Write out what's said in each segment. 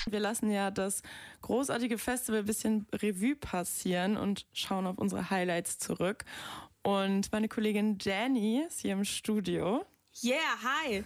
Wir lassen ja das großartige Festival ein bisschen Revue passieren und schauen auf unsere Highlights zurück. Und meine Kollegin Danny ist hier im Studio. Yeah, hi!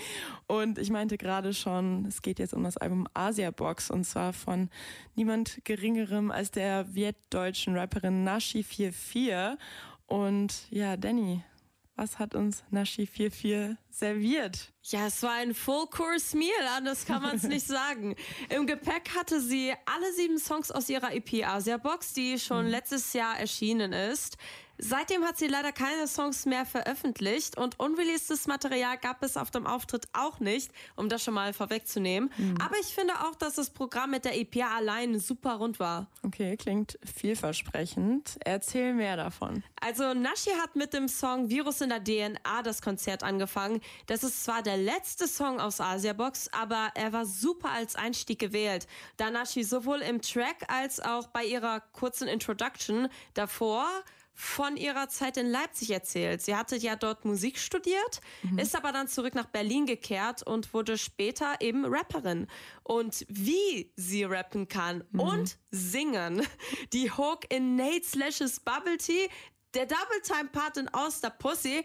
Und ich meinte gerade schon, es geht jetzt um das Album Asiabox und zwar von niemand Geringerem als der vietdeutschen Rapperin Nashi 44. Und ja, Danny, was hat uns Nashi 44 serviert? Ja, es war ein Full-Course-Meal, anders kann man es nicht sagen. Im Gepäck hatte sie alle 7 Songs aus ihrer EP Asiabox, die schon letztes Jahr erschienen ist. Seitdem hat sie leider keine Songs mehr veröffentlicht und unreleastes Material gab es auf dem Auftritt auch nicht, um das schon mal vorwegzunehmen. Aber ich finde auch, dass das Programm mit der EP allein super rund war. Okay, klingt vielversprechend. Erzähl mehr davon. Also Nashi hat mit dem Song Virus in der DNA das Konzert angefangen. Das ist zwar der letzte Song aus Asiabox, aber er war super als Einstieg gewählt, da Nashi sowohl im Track als auch bei ihrer kurzen Introduction davor von ihrer Zeit in Leipzig erzählt. Sie hatte ja dort Musik studiert, ist aber dann zurück nach Berlin gekehrt und wurde später eben Rapperin. Und wie sie rappen kann und singen, die Hook in Nate Slash's Bubble Tea, der Double-Time-Part in Oster Pussy,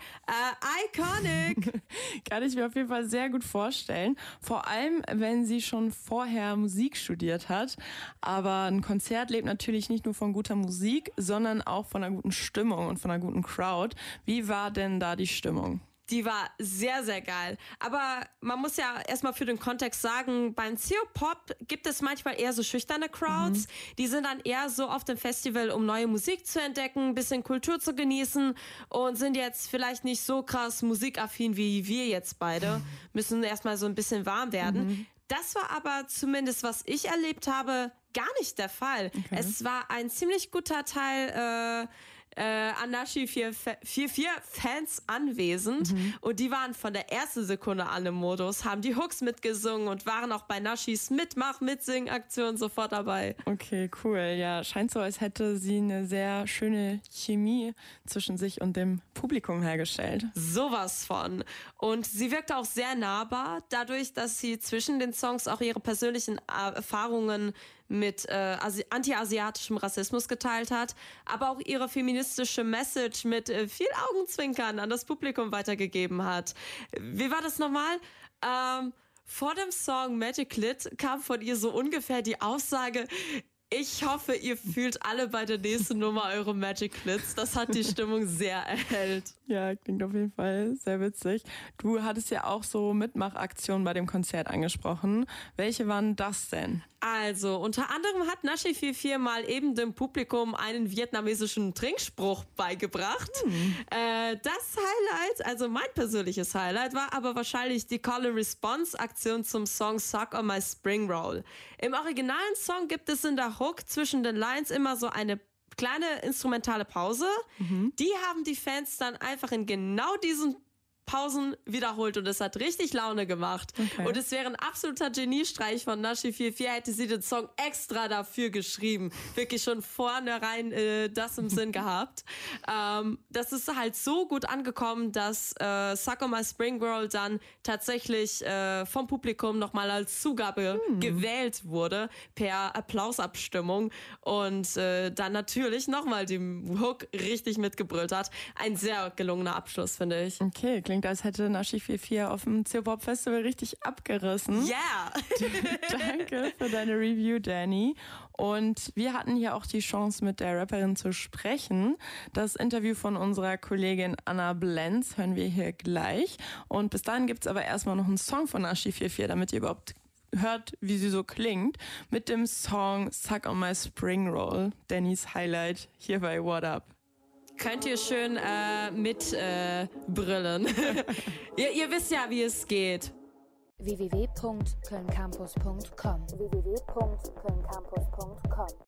iconic! Kann ich mir auf jeden Fall sehr gut vorstellen. Vor allem, wenn sie schon vorher Musik studiert hat. Aber ein Konzert lebt natürlich nicht nur von guter Musik, sondern auch von einer guten Stimmung und von einer guten Crowd. Wie war denn da die Stimmung? Die war sehr, sehr geil. Aber man muss ja erstmal für den Kontext sagen, beim CO-Pop gibt es manchmal eher so schüchterne Crowds. Die sind dann eher so auf dem Festival, um neue Musik zu entdecken, ein bisschen Kultur zu genießen und sind jetzt vielleicht nicht so krass musikaffin wie wir jetzt beide. Müssen erstmal so ein bisschen warm werden. Das war aber zumindest, was ich erlebt habe, gar nicht der Fall. Okay. Es war ein ziemlich guter Teil an Nashi 44 Fans anwesend und die waren von der ersten Sekunde an im Modus, haben die Hooks mitgesungen und waren auch bei Nashis Mitsing-Aktion sofort dabei. Okay, cool. Ja, scheint so, als hätte sie eine sehr schöne Chemie zwischen sich und dem Publikum hergestellt. Sowas von. Und sie wirkte auch sehr nahbar, dadurch, dass sie zwischen den Songs auch ihre persönlichen Erfahrungen mit anti-asiatischem Rassismus geteilt hat, aber auch ihre feministische Message mit viel Augenzwinkern an das Publikum weitergegeben hat. Wie war das nochmal? Vor dem Song Magic Lit kam von ihr so ungefähr die Aussage: Ich hoffe, ihr fühlt alle bei der nächsten Nummer eure Magic Lits. Das hat die Stimmung sehr erhellt. Ja, klingt auf jeden Fall sehr witzig. Du hattest ja auch so Mitmachaktionen bei dem Konzert angesprochen. Welche waren das denn? Also, unter anderem hat Nashi 44 mal eben dem Publikum einen vietnamesischen Trinkspruch beigebracht. Das Highlight, also mein persönliches Highlight, war aber wahrscheinlich die Call-and-Response-Aktion zum Song Suck on My Spring Roll. Im originalen Song gibt es in der Hook zwischen den Lines immer so eine kleine instrumentale Pause. Die haben die Fans dann einfach in genau diesen Pausen wiederholt und es hat richtig Laune gemacht. Okay. Und es wäre ein absoluter Geniestreich von Nashi 44, hätte sie den Song extra dafür geschrieben. Wirklich schon vornherein das im Sinn gehabt. Das ist halt so gut angekommen, dass Suck on My Spring Roll dann tatsächlich vom Publikum nochmal als Zugabe gewählt wurde per Applausabstimmung und dann natürlich nochmal den Hook richtig mitgebrüllt hat. Ein sehr gelungener Abschluss, finde ich. Okay, klingt, als hätte Nashi 44 auf dem CO-Pop Festival richtig abgerissen. Ja! Yeah. Danke für deine Review, Danny. Und wir hatten hier auch die Chance, mit der Rapperin zu sprechen. Das Interview von unserer Kollegin Anna Blenz hören wir hier gleich. Und bis dahin gibt's aber erstmal noch einen Song von Nashi 44, damit ihr überhaupt hört, wie sie so klingt, mit dem Song Suck on My Spring Roll, Dannys Highlight hier bei What Up. Könnt ihr schön mitbrüllen. ihr wisst ja, wie es geht. www.kölncampus.com